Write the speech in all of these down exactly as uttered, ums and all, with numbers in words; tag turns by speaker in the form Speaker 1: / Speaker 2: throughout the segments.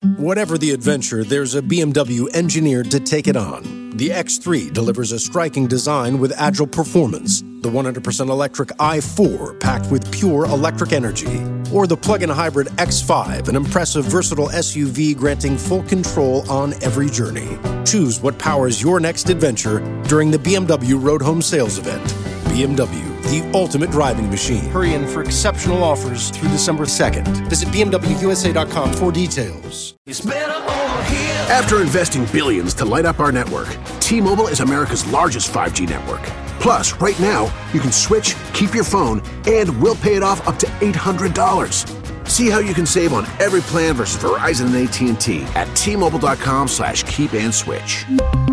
Speaker 1: Whatever the adventure, there's a B M W engineered to take it on. The X three delivers a striking design with agile performance. The one hundred percent electric i four, packed with pure electric energy. Or the plug-in hybrid X five, an impressive, versatile S U V granting full control on every journey. Choose what powers your next adventure during the B M W Road Home Sales Event. B M W, the ultimate driving machine. Hurry in for exceptional offers through December second. Visit B M W U S A dot com for details.
Speaker 2: It's better over here.
Speaker 3: After investing billions to light up our network, T-Mobile is America's largest five G network. Plus, right now, you can switch, keep your phone, and we'll pay it off up to eight hundred dollars. See how you can save on every plan versus Verizon and A T and T at T-Mobile.com slash keep and switch.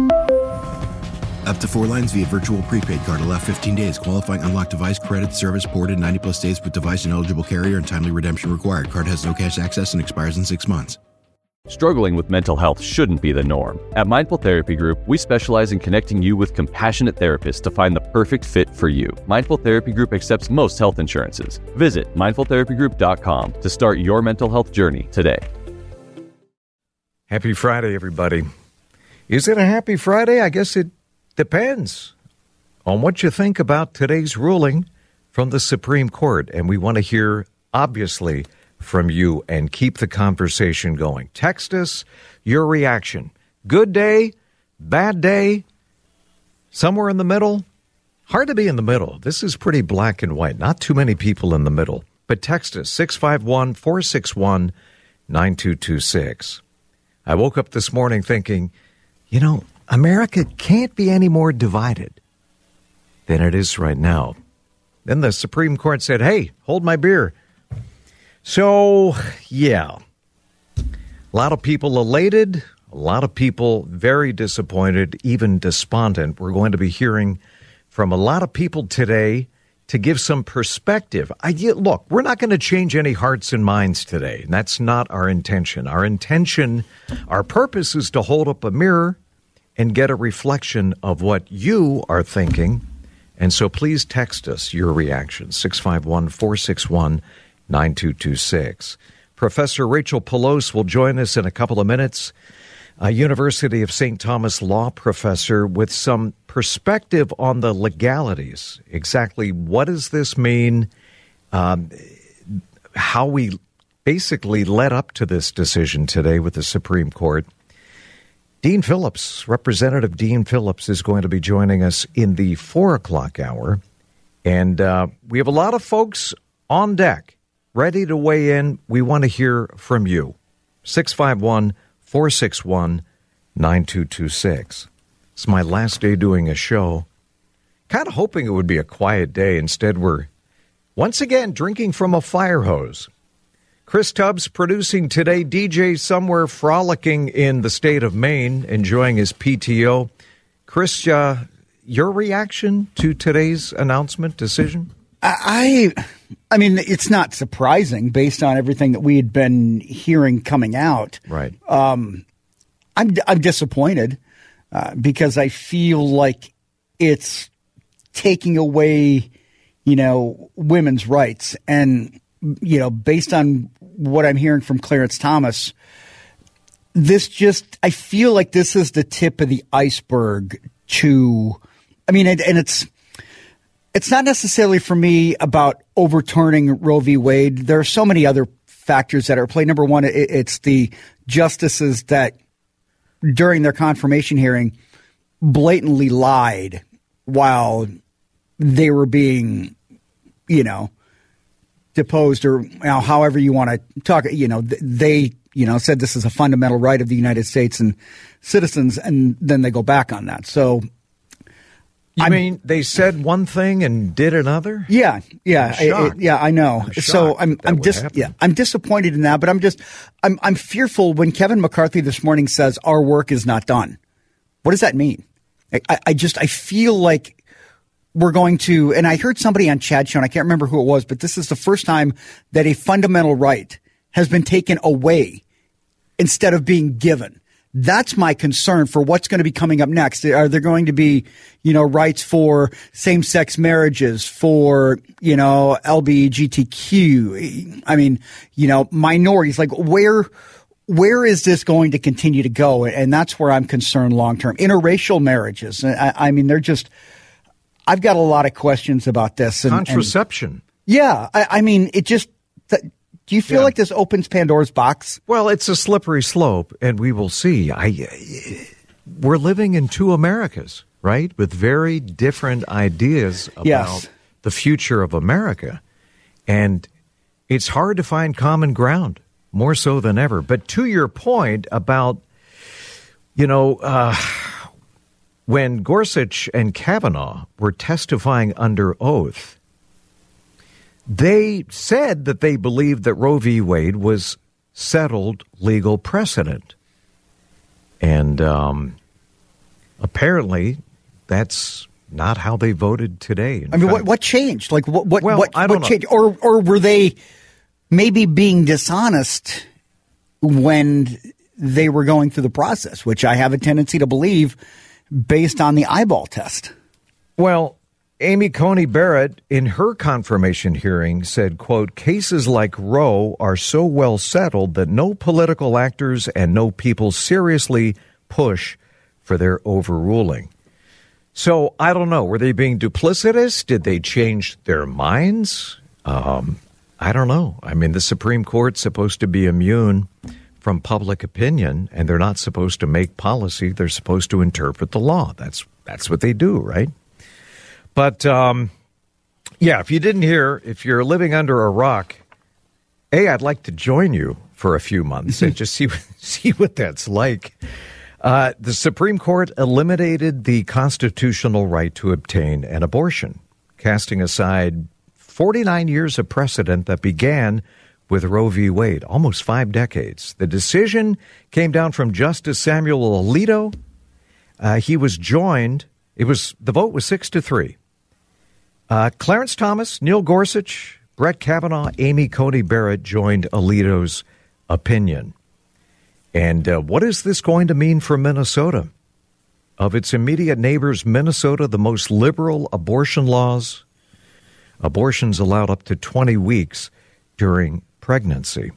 Speaker 4: Up to four lines via virtual prepaid card. Allow fifteen days. Qualifying unlocked device credit service ported ninety plus days with device and eligible carrier and timely redemption required. Card has no cash access and expires in six months.
Speaker 5: Struggling with mental health shouldn't be the norm. At Mindful Therapy Group, we specialize in connecting you with compassionate therapists to find the perfect fit for you. Mindful Therapy Group accepts most health insurances. Visit mindful therapy group dot com to start your mental health journey today.
Speaker 6: Happy Friday, everybody. Is it a happy Friday? I guess it depends on what you think about today's ruling from the Supreme Court. And we want to hear, obviously, from you and keep the conversation going. Text us your reaction. Good day, bad day, somewhere in the middle. Hard to be in the middle. This is pretty black and white. Not too many people in the middle. But text us, six five one, four six one, nine two two six. I woke up this morning thinking, you know, America can't be any more divided than it is right now. Then the Supreme Court said, hey, hold my beer. So, yeah, a lot of people elated, a lot of people very disappointed, even despondent. We're going to be hearing from a lot of people today to give some perspective. I, look, we're not going to change any hearts and minds today, and that's not our intention. Our intention, our purpose is to hold up a mirror and get a reflection of what you are thinking. And so please text us your reaction, six five one, four six one, nine two two six. Professor Rachel Pelosi will join us in a couple of minutes, a University of Saint Thomas law professor with some perspective on the legalities. Exactly what does this mean? Um, how we basically led up to this decision today with the Supreme Court. Dean Phillips, Representative Dean Phillips, is going to be joining us in the four o'clock hour. And uh, we have a lot of folks on deck ready to weigh in. We want to hear from you. six five one, four six one, nine two two six. It's my last day doing a show. Kind of hoping it would be a quiet day. Instead, we're once again drinking from a fire hose. Chris Tubbs producing today. D J somewhere frolicking in the state of Maine, enjoying his P T O. Chris, uh, your reaction to today's announcement, decision?
Speaker 7: I, I mean, it's not surprising based on everything that we had been hearing coming out.
Speaker 6: Right.
Speaker 7: Um, I'm I'm disappointed uh, because I feel like it's taking away, you know, women's rights, and you know, based on what I'm hearing from Clarence Thomas, this just I feel like this is the tip of the iceberg. To, I mean, and, and it's. It's not necessarily for me about overturning Roe v. Wade. There are so many other factors that are at play. Number one, it, it's the justices that during their confirmation hearing blatantly lied while they were being, you know, deposed, or you know, however you want to talk. You know, they, you know, said this is a fundamental right of the United States and citizens, and then they go back on that. So.
Speaker 6: You
Speaker 7: I
Speaker 6: mean they said one thing and did another?
Speaker 7: Yeah, yeah, I, I, yeah. I know.
Speaker 6: I'm
Speaker 7: so I'm, I'm dis- yeah, I'm disappointed in that. But I'm just, I'm, I'm fearful when Kevin McCarthy this morning says our work is not done. What does that mean? I, I just, I feel like we're going to. And I heard somebody on Chad Show, and I can't remember who it was, but this is the first time that a fundamental right has been taken away instead of being given. That's my concern for what's going to be coming up next. Are there going to be, you know, rights for same-sex marriages, for, you know, L G B T Q? I mean, you know, minorities. Like, where, where is this going to continue to go? And that's where I'm concerned long term. Interracial marriages. I, I mean, they're just, I've got a lot of questions about this. And,
Speaker 6: Contraception.
Speaker 7: And, yeah. I, I mean, it just, do you feel yeah. like this opens Pandora's box?
Speaker 6: Well, it's a slippery slope, and we will see. I, we're living in two Americas, right? With very different ideas about
Speaker 7: yes.
Speaker 6: the future of America. And it's hard to find common ground, more so than ever. But to your point about, you know, uh, when Gorsuch and Kavanaugh were testifying under oath, they said that they believed that Roe v. Wade was settled legal precedent. And um, apparently that's not how they voted today. In
Speaker 7: I mean,
Speaker 6: fact,
Speaker 7: what, what changed? Like, what what,
Speaker 6: well,
Speaker 7: what,
Speaker 6: I don't
Speaker 7: what
Speaker 6: know.
Speaker 7: changed? Or, or were they maybe being dishonest when they were going through the process, which I have a tendency to believe based on the eyeball test?
Speaker 6: Well, Amy Coney Barrett, in her confirmation hearing, said, quote, cases like Roe are so well settled that no political actors and no people seriously push for their overruling. So I don't know. Were they being duplicitous? Did they change their minds? Um, I don't know. I mean, the Supreme Court's supposed to be immune from public opinion, and they're not supposed to make policy. They're supposed to interpret the law. That's that's what they do, right? But, um, yeah, if you didn't hear, if you're living under a rock, A, I'd like to join you for a few months and just see, see what that's like. Uh, the Supreme Court eliminated the constitutional right to obtain an abortion, casting aside forty-nine years of precedent that began with Roe v. Wade, almost five decades. The decision came down from Justice Samuel Alito. Uh, he was joined, it was, the vote was six to three. Uh, Clarence Thomas, Neil Gorsuch, Brett Kavanaugh, Amy Coney Barrett joined Alito's opinion. And uh, what is this going to mean for Minnesota? Of its immediate neighbors, Minnesota, the most liberal abortion laws, abortions allowed up to twenty weeks during pregnancy.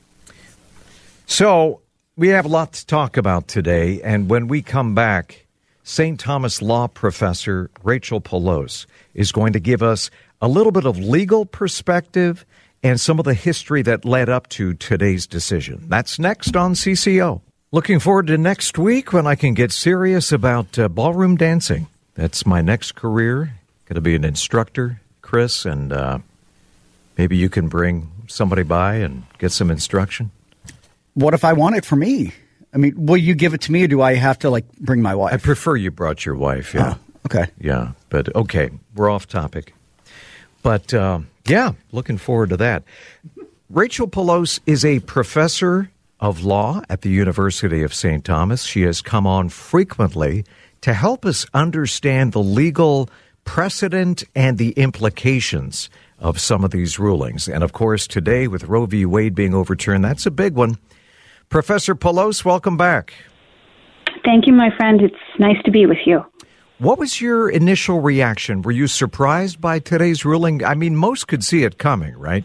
Speaker 6: So we have a lot to talk about today. And when we come back, Saint Thomas Law professor Rachel Pelouse is going to give us a little bit of legal perspective and some of the history that led up to today's decision. That's next on C C O. Looking forward to next week when I can get serious about uh, ballroom dancing. That's my next career. Going to be an instructor, Chris, and uh, maybe you can bring somebody by and get some instruction.
Speaker 7: What if I want it for me? I mean, will you give it to me, or do I have to, like, bring my wife?
Speaker 6: I prefer you brought your wife, yeah.
Speaker 7: Oh, okay.
Speaker 6: Yeah, but okay, we're off topic. But, uh, yeah, looking forward to that. Rachel Pelouse is a professor of law at the University of Saint Thomas. She has come on frequently to help us understand the legal precedent and the implications of some of these rulings. And, of course, today with Roe v. Wade being overturned, that's a big one. Professor Pelouse, welcome back.
Speaker 2: Thank you, my friend. It's nice to be with you.
Speaker 6: What was your initial reaction? Were you surprised by today's ruling? I mean, most could see it coming, right?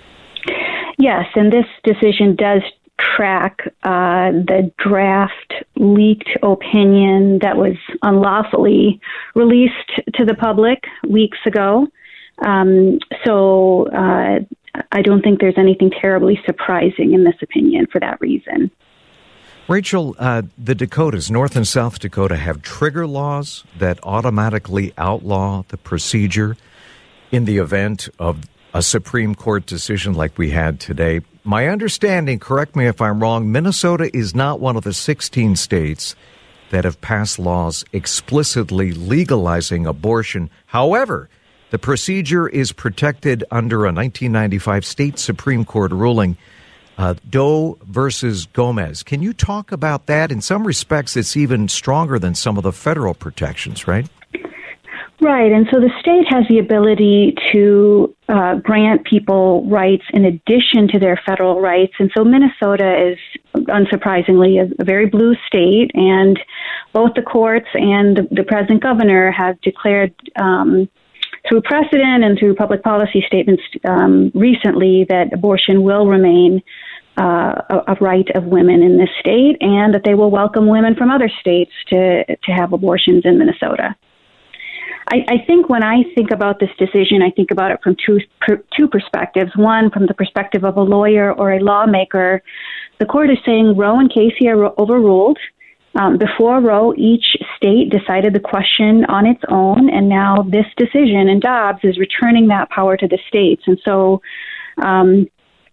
Speaker 2: Yes, and this decision does track uh, the draft leaked opinion that was unlawfully released to the public weeks ago. Um, so uh, I don't think there's anything terribly surprising in this opinion for that reason.
Speaker 6: Rachel, uh, the Dakotas, North and South Dakota, have trigger laws that automatically outlaw the procedure in the event of a Supreme Court decision like we had today. My understanding, correct me if I'm wrong, Minnesota is not one of the sixteen states that have passed laws explicitly legalizing abortion. However, the procedure is protected under a nineteen ninety-five state Supreme Court ruling, uh, Doe versus Gomez. Can you talk about that? In some respects, it's even stronger than some of the federal protections, right?
Speaker 2: Right, and so the state has the ability to uh, grant people rights in addition to their federal rights, and so Minnesota is, unsurprisingly, a, a very blue state, and both the courts and the, the present governor have declared um, through precedent and through public policy statements um, recently that abortion will remain uh, a, a right of women in this state, and that they will welcome women from other states to, to have abortions in Minnesota. I, I think when I think about this decision, I think about it from two, per, two perspectives. One, from the perspective of a lawyer or a lawmaker. The court is saying Roe and Casey are overruled. Um, before Roe, each state decided the question on its own, and now this decision in Dobbs is returning that power to the states. And so um,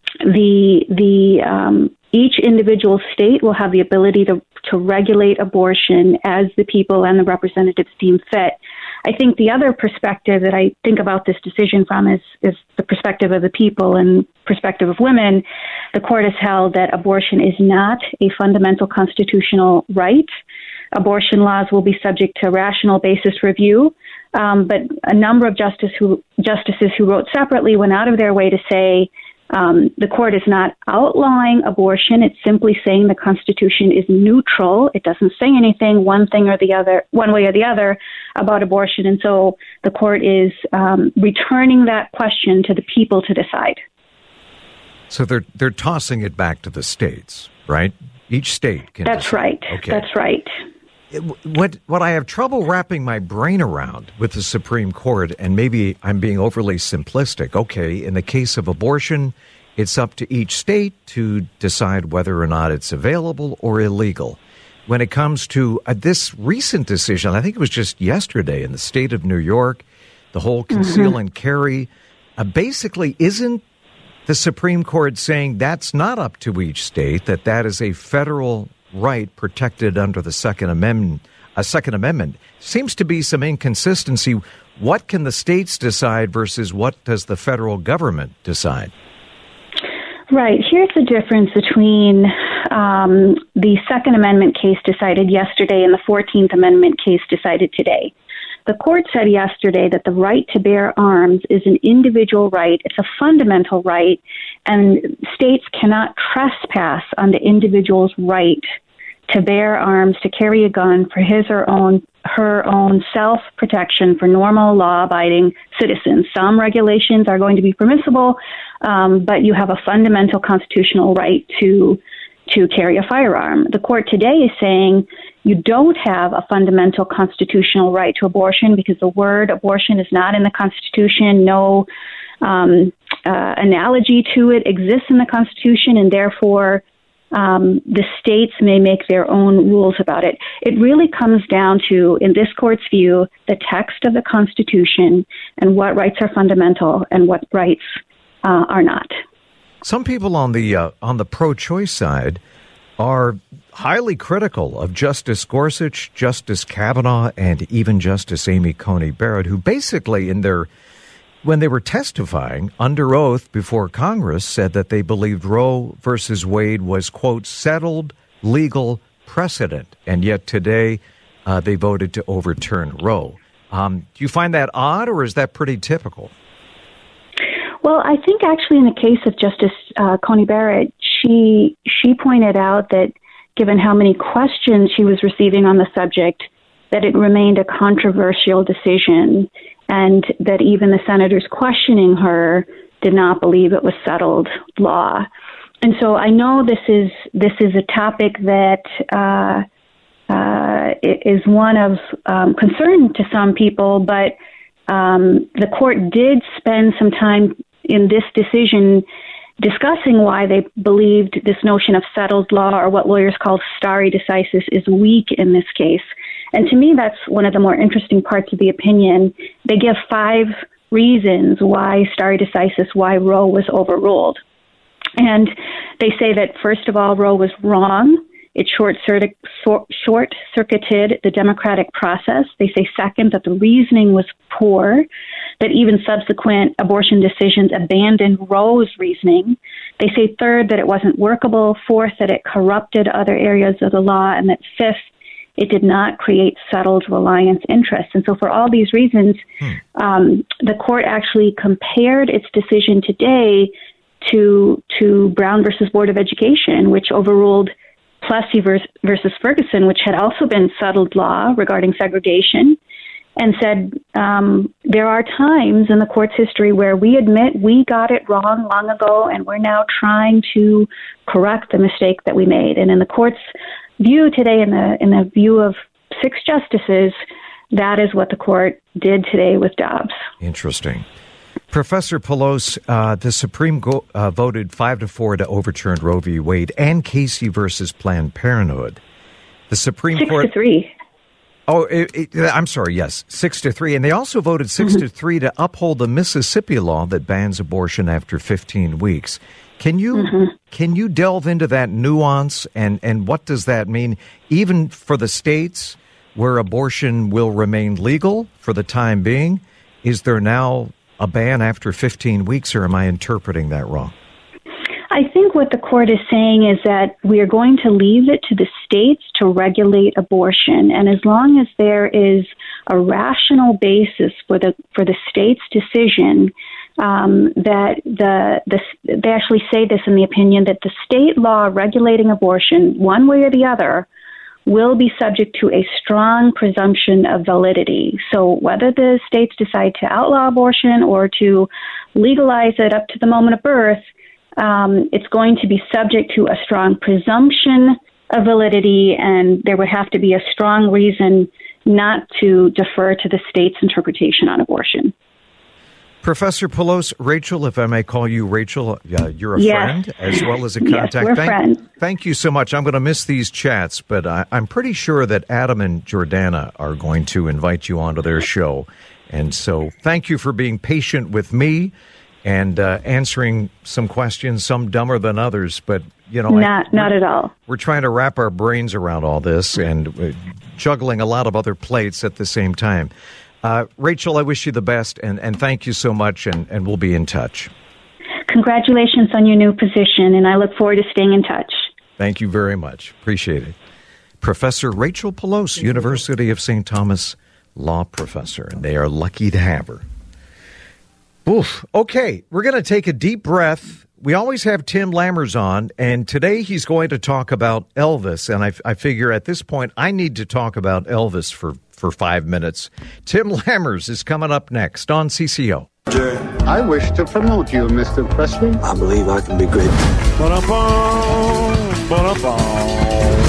Speaker 2: the the um, each individual state will have the ability to, to regulate abortion as the people and the representatives deem fit. I think the other perspective that I think about this decision from is, is the perspective of the people and perspective of women. The court has held that abortion is not a fundamental constitutional right. Abortion laws will be subject to rational basis review, um, but a number of justice who, justices who wrote separately went out of their way to say Um, the court is not outlawing abortion. It's simply saying the Constitution is neutral. It doesn't say anything one thing or the other, one way or the other about abortion. And so the court is um, returning that question to the people to decide.
Speaker 6: So they're they're tossing it back to the states, right? Each state can
Speaker 2: That's
Speaker 6: decide.
Speaker 2: right.
Speaker 6: Okay.
Speaker 2: That's right.
Speaker 6: What what I have trouble wrapping my brain around with the Supreme Court, and maybe I'm being overly simplistic. Okay, in the case of abortion, it's up to each state to decide whether or not it's available or illegal. When it comes to uh, this recent decision, I think it was just yesterday in the state of New York, the whole conceal mm-hmm. and carry, uh, basically isn't the Supreme Court saying that's not up to each state, that that is a federal right protected under the Second Amendment. A Second Amendment seems to be some inconsistency. What can the states decide versus what does the federal government decide?
Speaker 2: Right. Here's the difference between um, the Second Amendment case decided yesterday and the fourteenth Amendment case decided today. The court said yesterday that the right to bear arms is an individual right. It's a fundamental right, and states cannot trespass on the individual's right to bear arms, to carry a gun for his or own her own self-protection for normal law-abiding citizens. Some regulations are going to be permissible, um, but you have a fundamental constitutional right to to carry a firearm. The court today is saying you don't have a fundamental constitutional right to abortion because the word abortion is not in the Constitution. No um, uh, analogy to it exists in the Constitution, and therefore um, the states may make their own rules about it. It really comes down to, in this court's view, the text of the Constitution and what rights are fundamental and what rights uh, are not.
Speaker 6: Some people on the uh, on the pro-choice side are highly critical of Justice Gorsuch, Justice Kavanaugh, and even Justice Amy Coney Barrett, who basically in their when they were testifying under oath before Congress said that they believed Roe versus Wade was, quote, settled legal precedent. And yet today uh, they voted to overturn Roe. Um, do you find that odd, or is that pretty typical?
Speaker 2: Well, I think actually in the case of Justice uh, Coney Barrett, she she pointed out that given how many questions she was receiving on the subject, that it remained a controversial decision, and that even the senators questioning her did not believe it was settled law. And so I know this is this is a topic that uh, uh, is one of um, concern to some people, but um, the court did spend some time in this decision discussing why they believed this notion of settled law, or what lawyers call stare decisis, is weak in this case. And to me, that's one of the more interesting parts of the opinion. They give five reasons why stare decisis, why Roe was overruled. And they say that, first of all, Roe was wrong. It short-circuited the democratic process. They say, second, that the reasoning was poor, that even subsequent abortion decisions abandoned Roe's reasoning. They say, third, that it wasn't workable. Fourth, that it corrupted other areas of the law. And that fifth, it did not create settled reliance interests. And so for all these reasons, hmm. um, the court actually compared its decision today to, to Brown versus Board of Education, which overruled Plessy versus Ferguson, which had also been settled law regarding segregation. and said um, there are times in the court's history where we admit we got it wrong long ago, and we're now trying to correct the mistake that we made. And in the court's view today, in the in the view of six justices, that is what the court did today with Dobbs. Interesting.
Speaker 6: Professor Pelosi, uh, the Supreme go- uh, voted five to four to overturn Roe v. Wade and Casey versus Planned Parenthood. The Supreme
Speaker 2: six
Speaker 6: Court
Speaker 2: to three.
Speaker 6: Oh, it, it, I'm sorry. Yes, six to three, and they also voted six mm-hmm. to three to uphold the Mississippi law that bans abortion after fifteen weeks. Can you mm-hmm. can you delve into that nuance and and what does that mean, even for the states where abortion will remain legal for the time being? Is there now a ban after fifteen weeks, or am I interpreting that wrong?
Speaker 2: I think what the court is saying is that we are going to leave it to the states to regulate abortion, and as long as there is a rational basis for the for the state's decision, um, that the, the they actually say this in the opinion that the state law regulating abortion, one way or the other, will be subject to a strong presumption of validity. So whether the states decide to outlaw abortion or to legalize it up to the moment of birth, um, it's going to be subject to a strong presumption of validity, and there would have to be a strong reason not to defer to the state's interpretation on abortion.
Speaker 6: Professor Pelosi, Rachel, if I may call you Rachel, uh, you're a
Speaker 2: yes.
Speaker 6: friend as well as a contact.
Speaker 2: Yes, we're
Speaker 6: thank,
Speaker 2: friends.
Speaker 6: Thank you so much. I'm going to miss these chats, but I, I'm pretty sure that Adam and Jordana are going to invite you onto their show. And so thank you for being patient with me and uh, answering some questions, some dumber than others. But, you know,
Speaker 2: not, I, not at all.
Speaker 6: We're trying to wrap our brains around all this and uh, juggling a lot of other plates at the same time. Uh, Rachel, I wish you the best, and, and thank you so much, and, and we'll be in touch.
Speaker 2: Congratulations on your new position, and I look forward to staying in touch.
Speaker 6: Thank you very much. Appreciate it. Professor Rachel Pelosi, University of Saint Thomas law professor, and they are lucky to have her. Oof. Okay, we're going to take a deep breath. We always have Tim Lammers on, and today he's going to talk about Elvis, and I, I figure at this point I need to talk about Elvis for for five minutes. Tim Lammers is coming up next on C C O.
Speaker 8: I wish to promote you, Mister Presley.
Speaker 9: I believe I can be great. Ba-da-bum, ba-da-bum.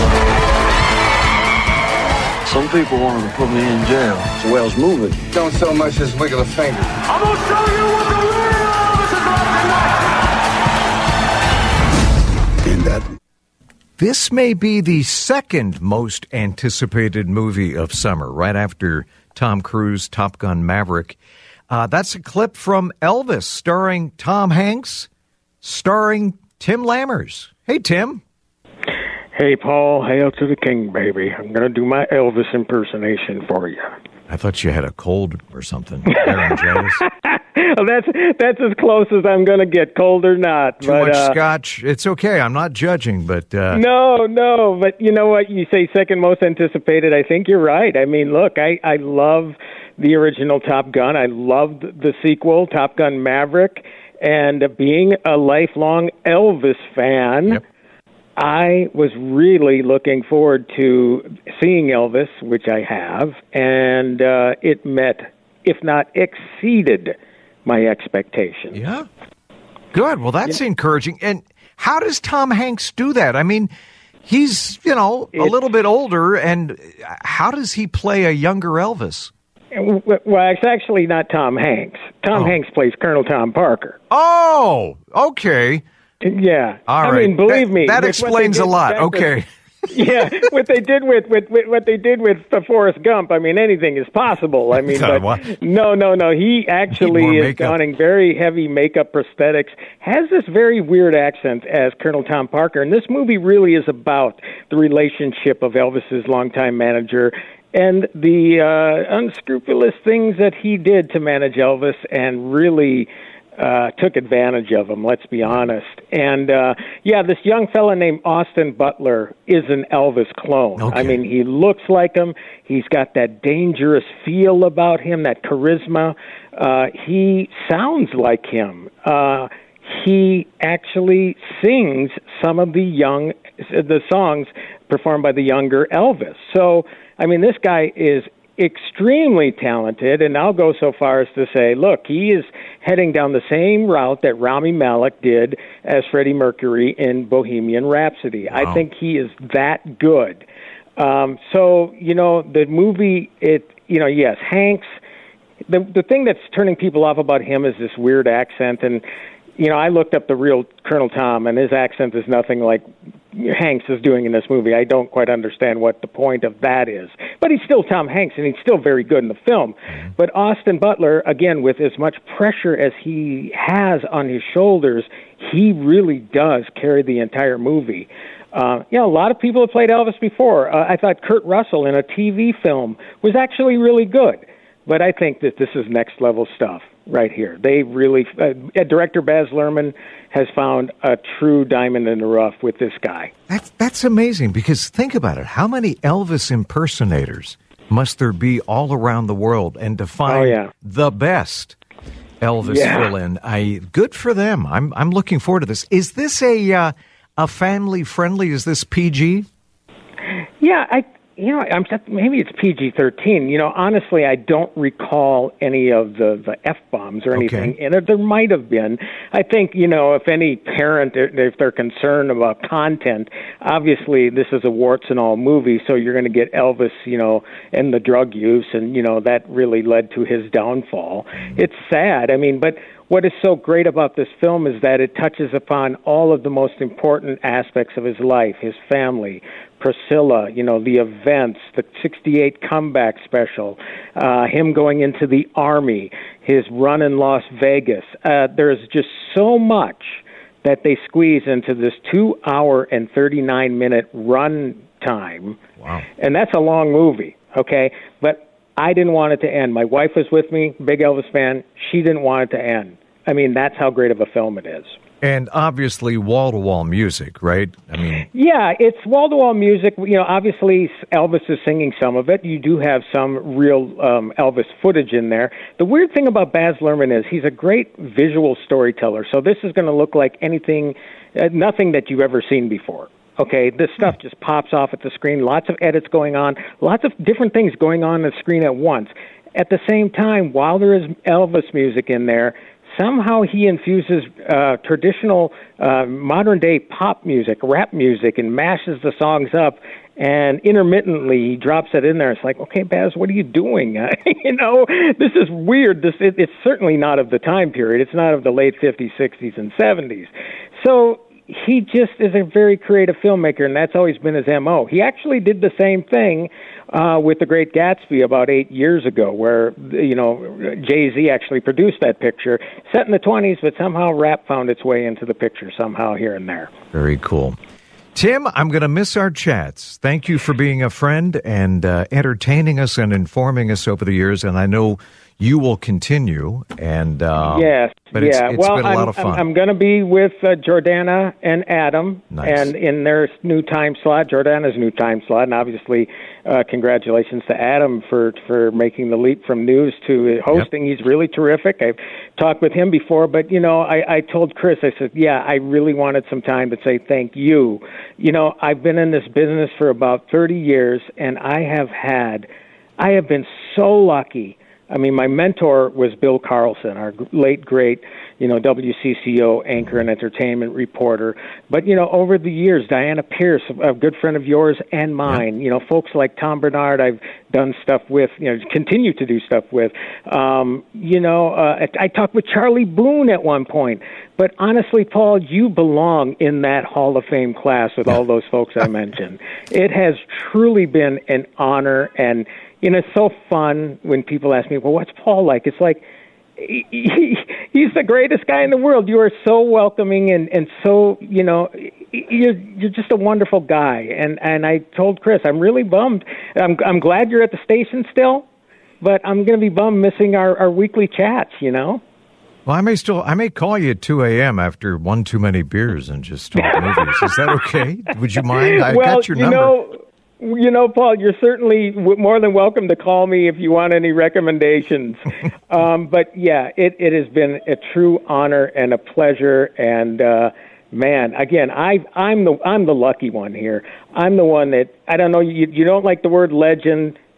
Speaker 9: Some people wanted to put me in jail.
Speaker 8: So well's moving. Don't so much as wiggle a finger.
Speaker 9: I'm going to show you what the real Elvis is like.
Speaker 8: In that.
Speaker 6: This may be the second most anticipated movie of summer, right after Tom Cruise, Top Gun Maverick. Uh, that's a clip from Elvis, starring Tom Hanks, starring Tim Lammers. Hey, Tim.
Speaker 10: Hey, Paul. Hail to the king, baby. I'm going to do my Elvis impersonation for you.
Speaker 6: I thought you had a cold or something. Laryngitis.
Speaker 10: Well, that's that's as close as I'm going to get, cold or not.
Speaker 6: Too
Speaker 10: but,
Speaker 6: much
Speaker 10: uh,
Speaker 6: scotch. It's okay. I'm not judging, but... Uh...
Speaker 10: No, no. But you know what? You say second most anticipated. I think you're right. I mean, look, I, I love the original Top Gun. I loved the sequel, Top Gun Maverick. And uh, being a lifelong Elvis fan... Yep. I was really looking forward to seeing Elvis, which I have, and uh, it met, if not exceeded, my expectations.
Speaker 6: Yeah. Good. Well, that's yeah. encouraging. And how does Tom Hanks do that? I mean, he's, you know, a it's, little bit older, and how does he play a younger Elvis?
Speaker 10: Well, it's actually not Tom Hanks. Tom oh. Hanks plays Colonel Tom Parker.
Speaker 6: Oh, okay.
Speaker 10: Yeah.
Speaker 6: All
Speaker 10: I
Speaker 6: right.
Speaker 10: mean, believe
Speaker 6: that,
Speaker 10: me.
Speaker 6: That explains
Speaker 10: did,
Speaker 6: a lot. Okay.
Speaker 10: With, yeah. What they did with, with, with what they did with uh, Forrest Gump, I mean, anything is possible. I mean, but no, no, no. He actually is donning very heavy makeup prosthetics, has this very weird accent as Colonel Tom Parker. And this movie really is about the relationship of Elvis's longtime manager and the uh, unscrupulous things that he did to manage Elvis and really... Uh, took advantage of him, let's be honest. And, uh, yeah, this young fella named Austin Butler is an Elvis clone. Okay. I mean, he looks like him. He's got that dangerous feel about him, that charisma. Uh, he sounds like him. Uh, he actually sings some of the young, the songs performed by the younger Elvis. So, I mean, this guy is extremely talented, and I'll go so far as to say, look, he is heading down the same route that Rami Malek did as Freddie Mercury in Bohemian Rhapsody. Wow. I think he is that good. Um, so, you know, the movie, it, you know, yes, Hanks, the the thing that's turning people off about him is this weird accent, and you know, I looked up the real Colonel Tom, and his accent is nothing like Hanks is doing in this movie. I don't quite understand what the point of that is. But he's still Tom Hanks, and he's still very good in the film. Mm-hmm. But Austin Butler, again, with as much pressure as he has on his shoulders, he really does carry the entire movie. Uh, you know, a lot of people have played Elvis before. Uh, I thought Kurt Russell in a T V film was actually really good. But I think that this is next-level stuff right here. They really, uh, director Baz Luhrmann has found a true diamond in the rough with this guy.
Speaker 6: That's, that's amazing, because think about it. How many Elvis impersonators must there be all around the world? And to find oh, yeah. the best Elvis yeah. fill-in, I, good for them. I'm I'm looking forward to this. Is this a, uh, a family-friendly, is this P G?
Speaker 10: Yeah, I... You know, I'm maybe it's P G thirteen. You know, honestly, I don't recall any of the, the F-bombs or anything okay. in it. There might have been. I think, you know, if any parent, if they're concerned about content, obviously this is a warts and all movie, so you're going to get Elvis, you know, and the drug use, and, you know, that really led to his downfall. It's sad. I mean, but what is so great about this film is that it touches upon all of the most important aspects of his life, his family, Priscilla, you know, the events, the sixty-eight comeback special, uh, him going into the Army, his run in Las Vegas. Uh, there's just so much that they squeeze into this two hour and thirty-nine minute run time.
Speaker 6: Wow.
Speaker 10: And that's a long movie, okay? But I didn't want it to end. My wife was with me, big Elvis fan. She didn't want it to end. I mean, that's how great of a film it is.
Speaker 6: And obviously wall-to-wall music, right? I mean,
Speaker 10: yeah, it's wall-to-wall music. You know, obviously Elvis is singing some of it. You do have some real um, Elvis footage in there. The weird thing about Baz Luhrmann is he's a great visual storyteller. So this is going to look like anything, uh, nothing that you've ever seen before. Okay, this stuff just pops off at the screen. Lots of edits going on. Lots of different things going on on the screen at once. At the same time, while there is Elvis music in there, somehow he infuses uh, traditional uh, modern-day pop music, rap music, and mashes the songs up, and intermittently he drops it in there. It's like, okay, Baz, what are you doing? Uh, you know, this is weird. This it, It's certainly not of the time period. It's not of the late fifties, sixties, and seventies. So he just is a very creative filmmaker, and that's always been his M O. He actually did the same thing uh, with The Great Gatsby about eight years ago, where, you know, Jay-Z actually produced that picture, set in the twenties, but somehow rap found its way into the picture somehow here and there.
Speaker 6: Very cool. Tim, I'm going to miss our chats. Thank you for being a friend and uh, entertaining us and informing us over the years, and I know you will continue. And uh,
Speaker 10: yes,
Speaker 6: but
Speaker 10: yeah.
Speaker 6: it's, it's
Speaker 10: well,
Speaker 6: been a
Speaker 10: I'm,
Speaker 6: lot of fun.
Speaker 10: I'm, I'm going to be with uh, Jordana and Adam,
Speaker 6: nice.
Speaker 10: and in their new time slot, Jordana's new time slot, and obviously, uh, congratulations to Adam for for making the leap from news to hosting. Yep. He's really terrific. I've talked with him before, but you know, I, I told Chris, I said, yeah, I really wanted some time to say thank you. You know, I've been in this business for about thirty years, and I have had, I have been so lucky. I mean, my mentor was Bill Carlson, our late, great, you know, W C C O anchor and entertainment reporter. But, you know, over the years, Diana Pierce, a good friend of yours and mine, yeah. you know, folks like Tom Bernard, I've done stuff with, you know, continue to do stuff with. Um, you know, uh, I, I talked with Charlie Boone at one point. But honestly, Paul, you belong in that Hall of Fame class with all those folks I mentioned. It has truly been an honor, and you know, it's so fun when people ask me, well, what's Paul like? It's like, he, he, he's the greatest guy in the world. You are so welcoming and, and so, you know, you're, you're just a wonderful guy. And, and I told Chris, I'm really bummed. I'm, I'm glad you're at the station still, but I'm going to be bummed missing our, our weekly chats, you know?
Speaker 6: Well, I may still, I may call you at two a.m. after one too many beers and just talk movies. Is that okay? Would you mind? I
Speaker 10: well,
Speaker 6: got your
Speaker 10: you
Speaker 6: number.
Speaker 10: Know, You know, Paul, you're certainly more than welcome to call me if you want any recommendations. um, but, yeah, it, it has been a true honor and a pleasure. And, uh, man, again, I, I'm the I'm the lucky one here. I'm the one that, I don't know, you, you don't like the word legend.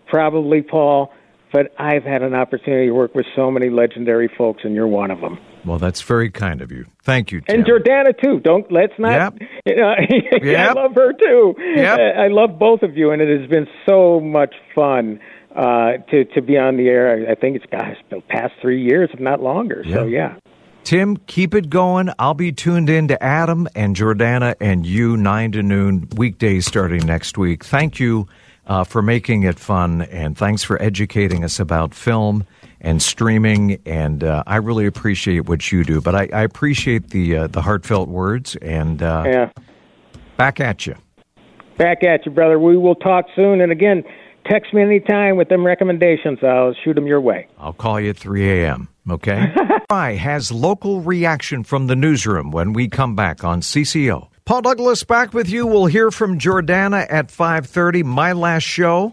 Speaker 10: probably, Paul, but I've had an opportunity to work with so many legendary folks, and you're one of them.
Speaker 6: Well, that's very kind of you. Thank you, Tim.
Speaker 10: And Jordana, too. Don't, let's not,
Speaker 6: yep.
Speaker 10: you know,
Speaker 6: yep.
Speaker 10: I love her, too.
Speaker 6: Yep.
Speaker 10: I love both of you, and it has been so much fun uh, to, to be on the air. I think it's, gosh, the past three years, if not longer. Yep. So, yeah.
Speaker 6: Tim, keep it going. I'll be tuned in to Adam and Jordana and you nine to noon weekdays starting next week. Thank you uh, for making it fun, and thanks for educating us about film and streaming, and uh, I really appreciate what you do. But I, I appreciate the uh, the heartfelt words, and uh,
Speaker 10: yeah.
Speaker 6: back at you.
Speaker 10: Back at you, brother. We will talk soon, and again, text me anytime with them recommendations. I'll shoot them your way.
Speaker 6: I'll call you at three a.m., okay? I has local reaction from the newsroom when we come back on C C O. Paul Douglas back with you. We'll hear from Jordana at five thirty, my last show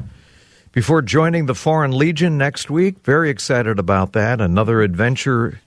Speaker 6: before joining the Foreign Legion next week. Very excited about that. Another adventure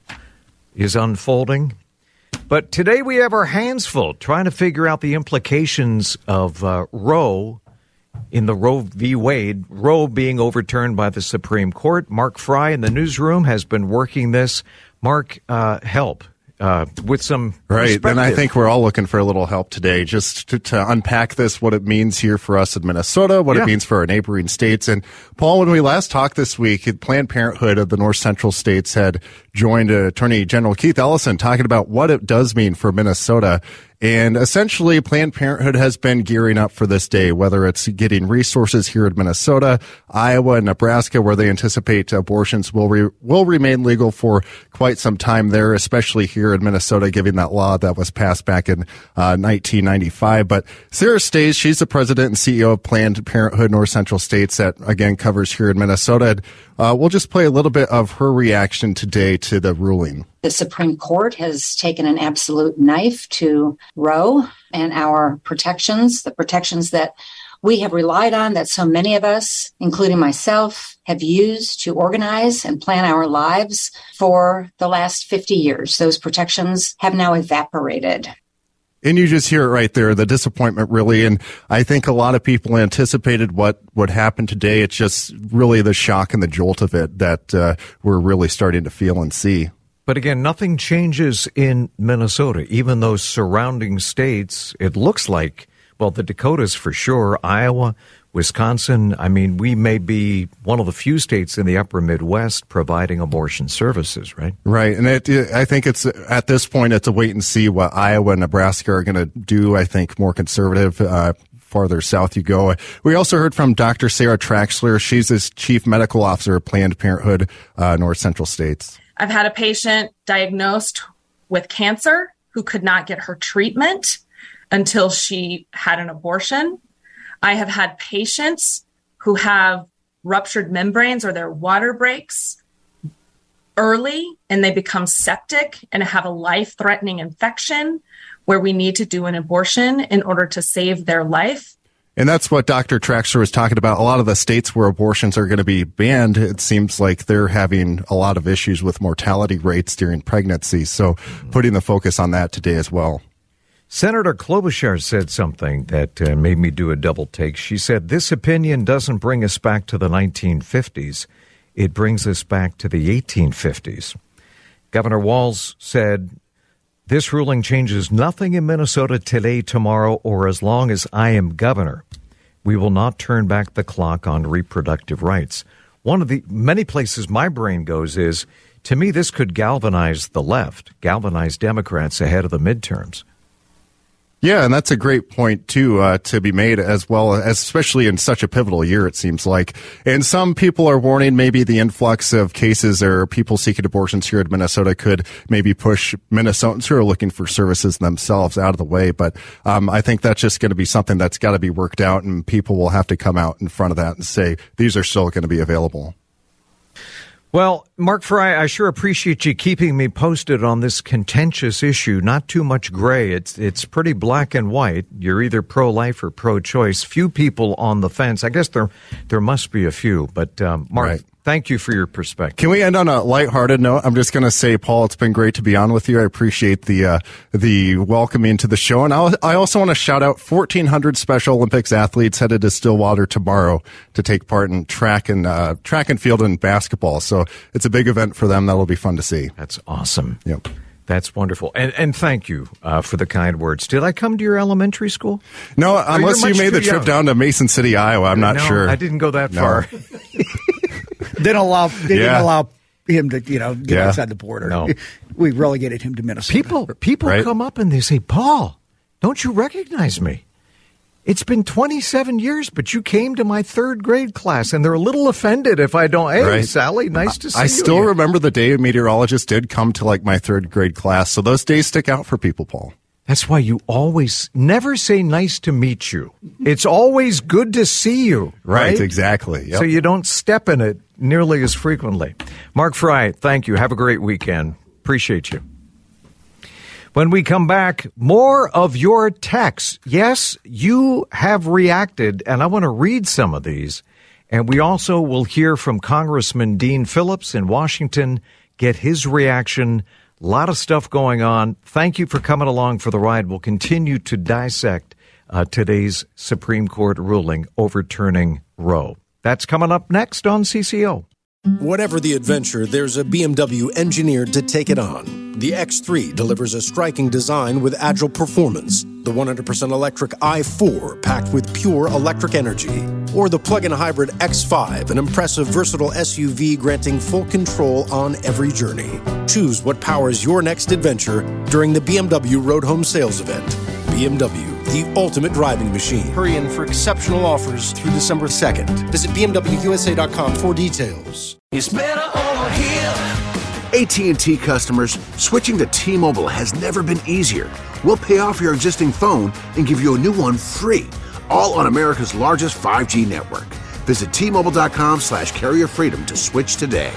Speaker 6: is unfolding. But today we have our hands full trying to figure out the implications of uh, Roe in the Roe v. Wade, Roe being overturned by the Supreme Court. Mark Fry in the newsroom has been working this. Mark, uh, help. Uh, with some
Speaker 11: right, and I think we're all looking for a little help today, just to, to unpack this, what it means here for us in Minnesota, what yeah. it means for our neighboring states. And Paul, when we last talked this week, Planned Parenthood of the North Central states had joined Attorney General Keith Ellison talking about what it does mean for Minnesota. And essentially, Planned Parenthood has been gearing up for this day, whether it's getting resources here in Minnesota, Iowa, and Nebraska, where they anticipate abortions will re- will remain legal for quite some time there, especially here in Minnesota, given that law that was passed back in uh, nineteen ninety-five. But Sarah Stays, she's the president and C E O of Planned Parenthood North Central States that, again, covers here in Minnesota. Uh, we'll just play a little bit of her reaction today to the ruling.
Speaker 12: The Supreme Court has taken an absolute knife to Roe and our protections, the protections that we have relied on, that so many of us, including myself, have used to organize and plan our lives for the last fifty years. Those protections have now evaporated.
Speaker 11: And you just hear it right there, the disappointment really. And I think a lot of people anticipated what would happen today. It's just really the shock and the jolt of it that uh, we're really starting to feel and see.
Speaker 6: But again, nothing changes in Minnesota. Even those surrounding states, it looks like, well, the Dakotas for sure, Iowa, Wisconsin. I mean, we may be one of the few states in the upper Midwest providing abortion services, right?
Speaker 11: Right. And it, I think it's at this point, it's a wait and see what Iowa and Nebraska are going to do. I think more conservative. Uh, farther south you go. We also heard from Doctor Sarah Traxler. She's the chief medical officer of Planned Parenthood uh, North Central States.
Speaker 13: I've had a patient diagnosed with cancer who could not get her treatment until she had an abortion. I have had patients who have ruptured membranes or their water breaks early and they become septic and have a life-threatening infection where we need to do an abortion in order to save their life.
Speaker 11: And that's what Doctor Traxler was talking about. A lot of the states where abortions are going to be banned, it seems like they're having a lot of issues with mortality rates during pregnancy. So putting the focus on that today as well.
Speaker 6: Senator Klobuchar said something that uh, made me do a double take. She said, this opinion doesn't bring us back to the nineteen fifties. It brings us back to the eighteen fifties. Governor Walz said, this ruling changes nothing in Minnesota today, tomorrow, or as long as I am governor. We will not turn back the clock on reproductive rights. One of the many places my brain goes is, to me, this could galvanize the left, galvanize Democrats ahead of the midterms.
Speaker 11: Yeah, and that's a great point, too, uh, to be made as well, as especially in such a pivotal year, it seems like. And some people are warning maybe the influx of cases or people seeking abortions here in Minnesota could maybe push Minnesotans who are looking for services themselves out of the way. But um, I think that's just going to be something that's got to be worked out, and people will have to come out in front of that and say these are still going to be available.
Speaker 6: Well, Mark Fry, I sure appreciate you keeping me posted on this contentious issue. Not too much gray. It's it's pretty black and white. You're either pro-life or pro-choice. Few people on the fence. I guess there there must be a few. But, um, Mark,
Speaker 11: right.
Speaker 6: Thank you for your perspective.
Speaker 11: Can we end on a lighthearted note? I'm just going to say, Paul, it's been great to be on with you. I appreciate the uh, the welcoming to the show. And I'll, I also want to shout out fourteen hundred Special Olympics athletes headed to Stillwater tomorrow to take part in track and uh, track and field and basketball. So it's a big event for them. That'll be fun to see.
Speaker 6: That's awesome.
Speaker 11: Yep.
Speaker 6: That's wonderful. And and thank you uh, for the kind words. Did I come to your elementary school?
Speaker 11: No, unless you made the trip young. down to Mason City, Iowa. I'm not
Speaker 6: no,
Speaker 11: sure.
Speaker 6: I didn't go that no. far.
Speaker 7: They didn't allow, they yeah. didn't allow him to, you know, get
Speaker 6: yeah.
Speaker 7: outside the border.
Speaker 6: No.
Speaker 7: We relegated him to Minnesota.
Speaker 6: People, people right? come up and they say, Paul, don't you recognize me? It's been twenty-seven years, but you came to my third grade class, and they're a little offended if I don't. Hey, right. Sally, nice to see
Speaker 11: I
Speaker 6: you. I
Speaker 11: still
Speaker 6: again.
Speaker 11: remember the day a meteorologist did come to like my third grade class, so those days stick out for people, Paul.
Speaker 6: That's why you always never say nice to meet you. It's always good to see you. Right,
Speaker 11: right exactly. Yep.
Speaker 6: So you don't step in it nearly as frequently. Mark Fry, thank you. Have a great weekend. Appreciate you. When we come back, more of your texts. Yes, you have reacted, and I want to read some of these. And we also will hear from Congressman Dean Phillips in Washington, get his reaction. A lot of stuff going on. Thank you for coming along for the ride. We'll continue to dissect uh, today's Supreme Court ruling overturning Roe. That's coming up next on C C O.
Speaker 1: Whatever the adventure, there's a B M W engineered to take it on. The X three delivers a striking design with agile performance. The one hundred percent electric i four packed with pure electric energy. Or the plug-in hybrid X five, an impressive, versatile S U V granting full control on every journey. Choose what powers your next adventure during the B M W Road Home Sales Event. B M W, the ultimate driving machine.
Speaker 14: Hurry in for exceptional offers through December second. Visit B M W U S A dot com for details.
Speaker 3: It's better over here. A T and T customers, switching to T-Mobile has never been easier. We'll pay off your existing phone and give you a new one free, all on America's largest five G network. Visit T Mobile dot com slash carrier freedom to switch today.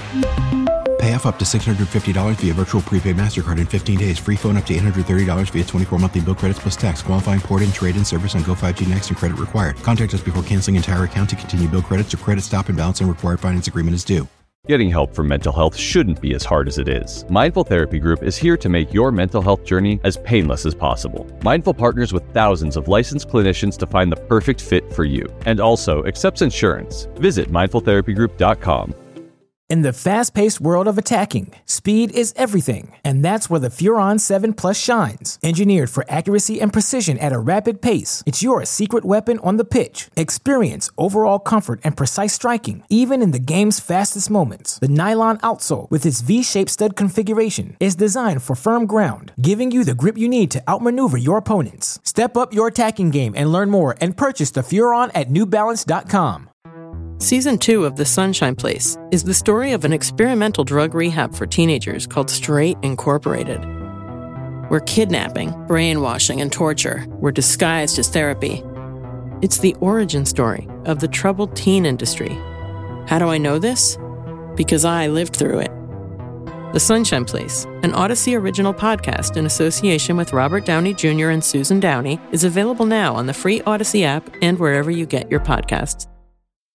Speaker 4: Pay off up to six hundred fifty dollars via virtual prepaid MasterCard in fifteen days. Free phone up to eight hundred thirty dollars via twenty-four monthly bill credits plus tax. Qualifying port and trade-in service on Go five G Next and credit required. Contact us before canceling entire account to continue bill credits or credit stop and balance and required finance agreement is due.
Speaker 5: Getting help for mental health shouldn't be as hard as it is. Mindful Therapy Group is here to make your mental health journey as painless as possible. Mindful partners with thousands of licensed clinicians to find the perfect fit for you, and also accepts insurance. Visit mindful therapy group dot com.
Speaker 15: In the fast-paced world of attacking, speed is everything, and that's where the Furon seven Plus shines. Engineered for accuracy and precision at a rapid pace, it's your secret weapon on the pitch. Experience overall comfort and precise striking, even in the game's fastest moments. The nylon outsole, with its V-shaped stud configuration, is designed for firm ground, giving you the grip you need to outmaneuver your opponents. Step up your attacking game and learn more and purchase the Furon at new balance dot com.
Speaker 16: Season two of The Sunshine Place is the story of an experimental drug rehab for teenagers called Straight Incorporated, where kidnapping, brainwashing, and torture were disguised as therapy. It's the origin story of the troubled teen industry. How do I know this? Because I lived through it. The Sunshine Place, an Odyssey original podcast in association with Robert Downey Junior and Susan Downey, is available now on the free Odyssey app and wherever you get your podcasts.